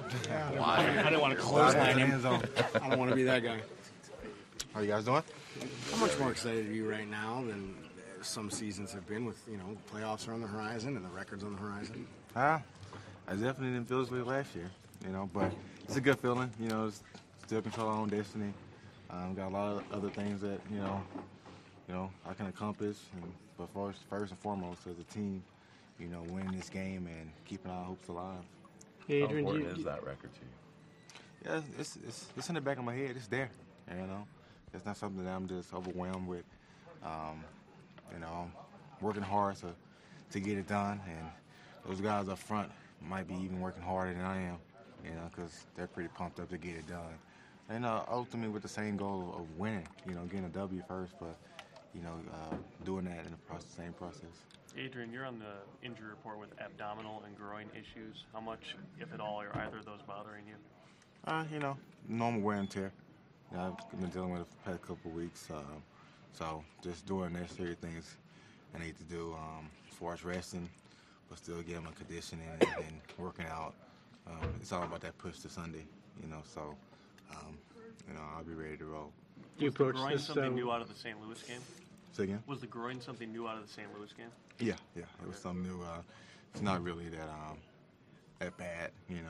I didn't want to clothesline him. I don't want to be that guy. How you guys doing? How much more excited are you right now than some seasons have been with, playoffs are on the horizon and the records on the horizon? I definitely didn't feel this way last year, but it's a good feeling, still control our own destiny. Got a lot of other things that, I can accomplish. But first and foremost, as a team, winning this game and keeping our hopes alive. Hey, Adrian, how important is that record to you? Yeah, it's in the back of my head. It's there, It's not something that I'm just overwhelmed with. I'm working hard to get it done, and those guys up front might be even working harder than I am, because they're pretty pumped up to get it done. And ultimately with the same goal of winning, getting a W first, but, doing that in the same process. Adrian, you're on the injury report with abdominal and groin issues. How much, if at all, are either of those bothering you? Normal wear and tear. I've been dealing with it for the past couple of weeks. So just doing necessary things I need to do as far as resting, but still getting my conditioning and working out. It's all about that push to Sunday, so, I'll be ready to roll. Was the groin something new out of the St. Louis game? Say again? Was the groin something new out of the St. Louis game? Yeah, it was something new. It's not really that bad,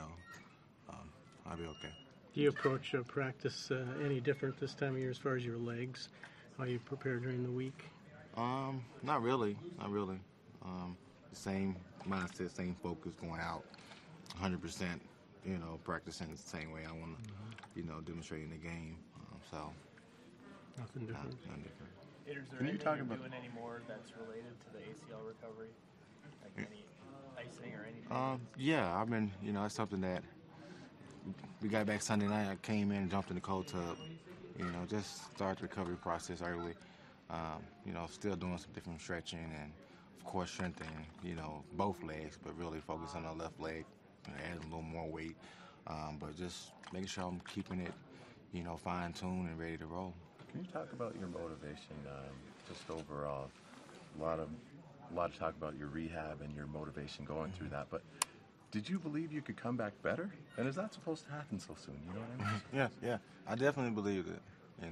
I'll be okay. Do you approach practice any different this time of year as far as your legs? How you prepare during the week? Not really. The same mindset, same focus going out, 100%. Practicing the same way I want to, demonstrate in the game. So nothing different. Nothing different. Is there anything you're doing anymore that's related to the ACL recovery? Like any icing or anything? Yeah, I've been, it's something that we got back Sunday night. I came in and jumped in the cold tub, just start the recovery process early. Still doing some different stretching and, of course, strengthening, both legs, but really focus on the left leg, adding a little more weight, but just making sure I'm keeping it, fine-tuned and ready to roll. Can you talk about your motivation, just overall? A lot of talk about your rehab and your motivation going through that, but did you believe you could come back better? And is that supposed to happen so soon? You know what I mean? Yeah. I definitely believed it.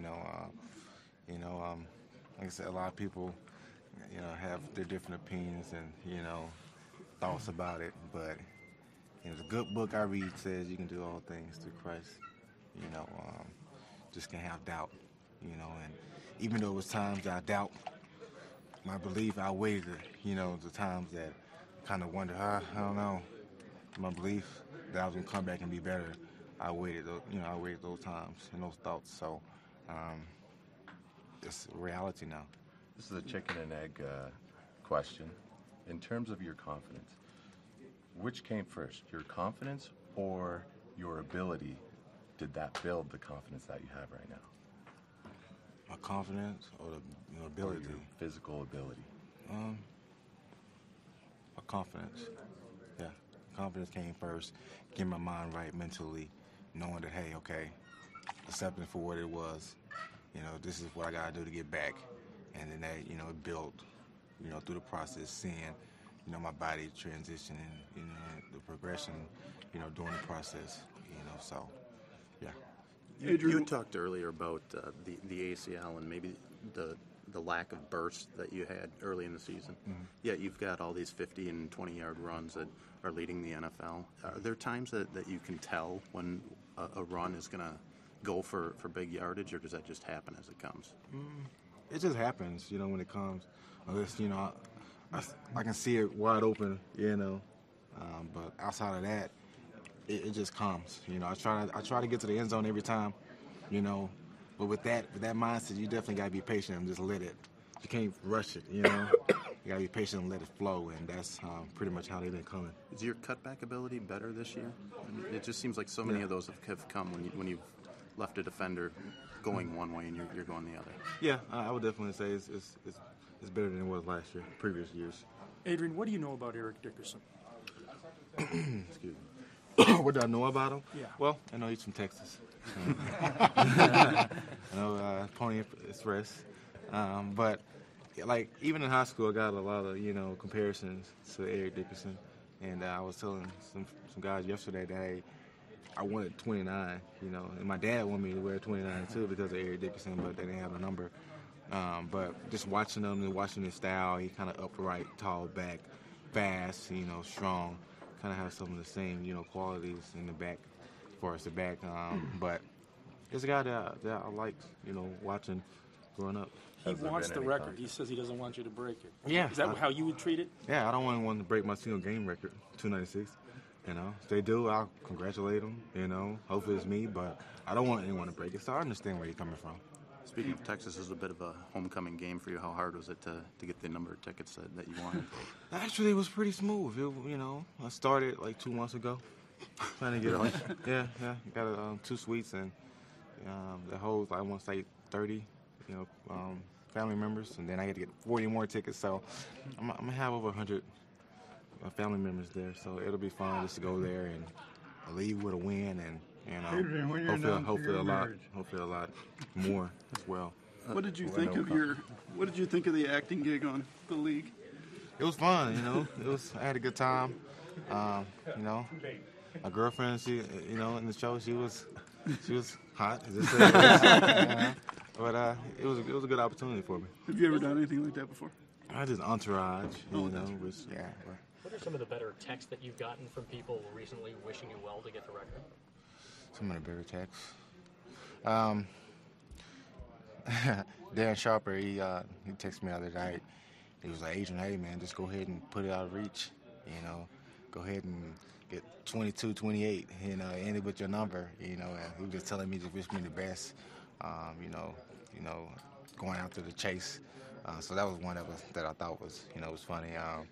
Like I said, a lot of people, have their different opinions and, thoughts about it. But, the good book I read says you can do all things through Christ. Just can't have doubt, and even though it was times that I doubt, my belief outweighed the times that I kind of wonder, I don't know. My belief that I was going to come back and be better, I waited those times and those thoughts. So it's reality now. This is a chicken and egg question. In terms of your confidence, which came first, your confidence or your ability? Did that build the confidence that you have right now? My confidence or the ability? Or your physical ability? My confidence. Yeah. Confidence came first, getting my mind right mentally, knowing that, hey, okay, accepting for what it was. This is what I got to do to get back. And then that, it built, through the process, seeing, my body transitioning, the progression, during the process, so, yeah. You talked earlier about the ACL and maybe the lack of burst that you had early in the season. Mm-hmm. Yet you've got all these 50 and 20-yard runs that are leading the NFL. Are there times that you can tell when a run is going to go for big yardage, or does that just happen as it comes? It just happens, when it comes. Unless, I can see it wide open, but outside of that, it just comes. I try to get to the end zone every time, but with that mindset, you definitely got to be patient and just let it. You can't rush it, You got to be patient and let it flow, and that's pretty much how they've been coming. Is your cutback ability better this year? I mean, it just seems like so many of those have come when you've left a defender going one way and you're going the other. Yeah, I would definitely say it's better than it was last year, previous years. Adrian, what do you know about Eric Dickerson? Excuse me. What do I know about him? Yeah. Well, I know he's from Texas. I know Pony Express. But, even in high school, I got a lot of, comparisons to Eric Dickerson. And I was telling some guys yesterday that, hey, I wanted 29, you know, and my dad wanted me to wear 29 too because of Eric Dickerson, but they didn't have a number. But just watching him and watching his style, he kind of upright, tall back, fast, you know, strong, kind of has some of the same, you know, qualities in the back, as far as the back. But it's a guy that I like, you know, watching growing up. He Has there wants been the any record. contact? He says he doesn't want you to break it. Yeah. Is that how you would treat it? Yeah, I don't want anyone to break my single game record, 296. You know, if they do, I'll congratulate them. You know, hopefully it's me, but I don't want anyone to break it. So I understand where you're coming from. Speaking of Texas, this is a bit of a homecoming game for you. How hard was it to get the number of tickets that you wanted? Actually, it was pretty smooth. You know, I started like 2 months ago, trying to get Really? Yeah. Got 2 suites and the whole I want to say 30, you know, family members, and then I had to get 40 more tickets. So I'm gonna have over 100 family members there. So it'll be fun just to go there and leave with a win and. Adrian, when you announced Hopefully your a lot. marriage. Hopefully a lot more as well. What did you Well, think no of comment. What did you think of the acting gig on the league? It was fun, you know. I had a good time. You know, my girlfriend, she, you know, in the show, she was hot. But it was a good opportunity for me. Have you ever done anything like that before? I just entourage, you know, which What are some of the better texts that you've gotten from people recently wishing you well to get the record? some of the better texts. Dan Sharper, he texted me the other night. He was like, Adrian, hey man, just go ahead and put it out of reach. You know, go ahead and get 22, 28. You know, end it with your number. You know, and he was just telling me to wish me the best. You know, going after the chase. So that was one that I thought was funny.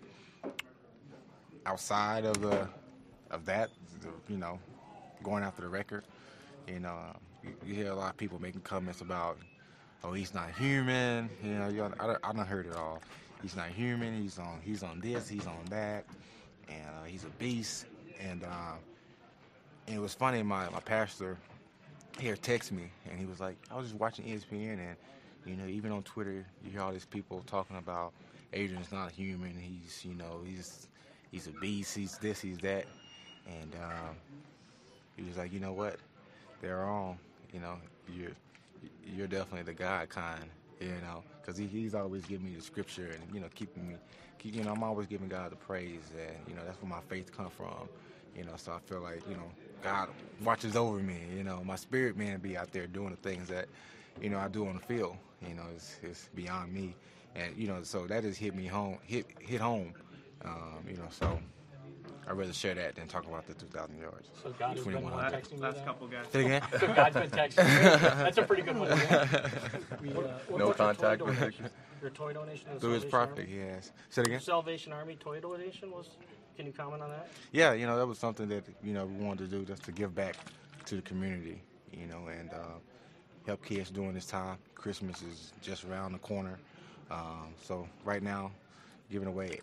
Outside of that, you know, going after the record, you know, you hear a lot of people making comments about, oh, he's not human. You know, I done heard it all. He's not human. He's on this. He's on that, and he's a beast. And it was funny. My pastor here texted me, and he was like, I was just watching ESPN, and you know, even on Twitter, you hear all these people talking about Adrian's not human. He's a beast. He's this. He's that. And he was like, you know what? They're wrong. You know, you're definitely the God kind. You know, because he's always giving me the scripture and, you know, keeping me, you know, I'm always giving God the praise, and, you know, that's where my faith comes from. You know, so I feel like, you know, God watches over me. You know, my spirit man be out there doing the things that, you know, I do on the field. You know, it's beyond me, and you know, so that just hit home. You know, so I'd rather share that than talk about the 2,000 yards. So God has been 2,100. texting you Last that? couple guys. Say again? So God's been texting you. That's a pretty good one. No contact with Your toy donation to the Through his Salvation prophet, Army? yes. Say it again? Salvation Army toy donation was. Can you comment on that? Yeah, you know, that was something that, you know, we wanted to do just to give back to the community, you know, and help kids during this time. Christmas is just around the corner. So right now, giving away,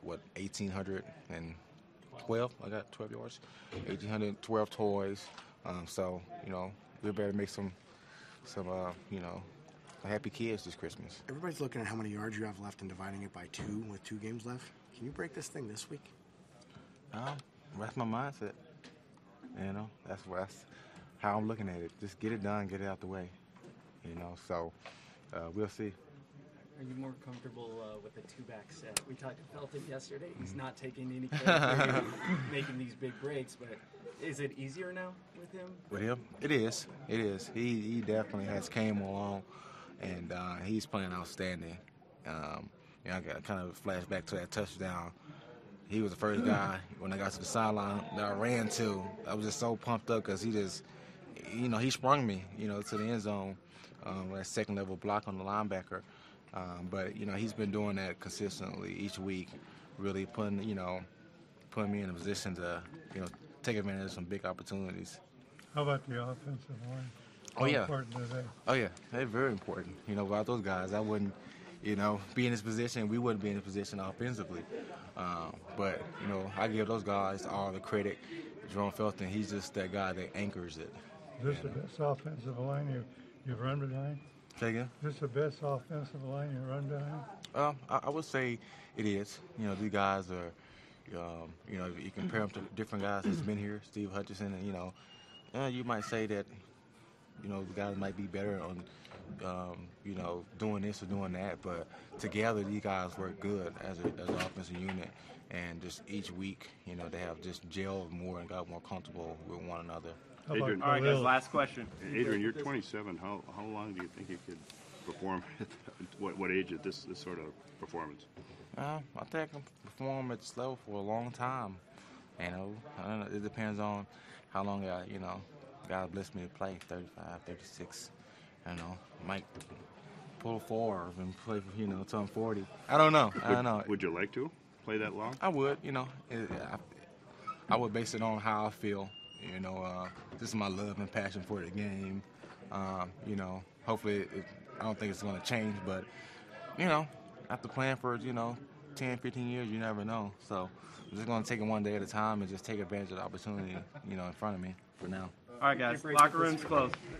1,812? I got 12 yards. 1,812 toys. So, you know, we better make some you know, happy kids this Christmas. Everybody's looking at how many yards you have left and dividing it by 2 with 2 games left. Can you break this thing this week? That's my mindset. You know, that's how I'm looking at it. Just get it done, get it out the way. You know, so we'll see. Are you more comfortable with the 2-back set? We talked to Felton yesterday. He's not taking any credit for making these big breaks, but is it easier now with him? With him, it is. It is. He definitely has came along, and he's playing outstanding. You know, I got kind of flashback to that touchdown. He was the first guy when I got to the sideline that I ran to. I was just so pumped up because he just, you know, he sprung me, you know, to the end zone with a second level block on the linebacker. But you know, he's been doing that consistently each week, really putting me in a position to, you know, take advantage of some big opportunities. How about the offensive line? Oh yeah. How important are they? Oh yeah, they're very important. You know, without those guys, I wouldn't, you know, be in this position. We wouldn't be in this position offensively. But you know, I give those guys all the credit. Jerome Felton, he's just that guy that anchors it. Is this the best offensive line you've run behind? Say again? Is this the best offensive line you run behind? I would say it is. You know, these guys are, you know, if you compare them to different guys that's been here, Steve Hutchinson, and, you know, You might say that, you know, the guys might be better on, you know, doing this or doing that, but together these guys work good as an offensive unit, and just each week, you know, they have just gelled more and got more comfortable with one another. Adrian, All right, guys, last question. Adrian, you're 27. How long do you think you could perform at what age at this sort of performance? I think I can perform at this level for a long time. You know, I don't know, it depends on how long God bless me to play, 35, 36. I don't know, might pull forward and play, you know, till I'm 40. I don't know. Would you like to play that long? I would, you know. I would base it on how I feel. You know, this is my love and passion for the game. You know, hopefully, I don't think it's going to change, but, you know, after playing for, you know, 10, 15 years, you never know. So I'm just going to take it one day at a time and just take advantage of the opportunity, you know, in front of me for now. All right, guys, locker room's closed.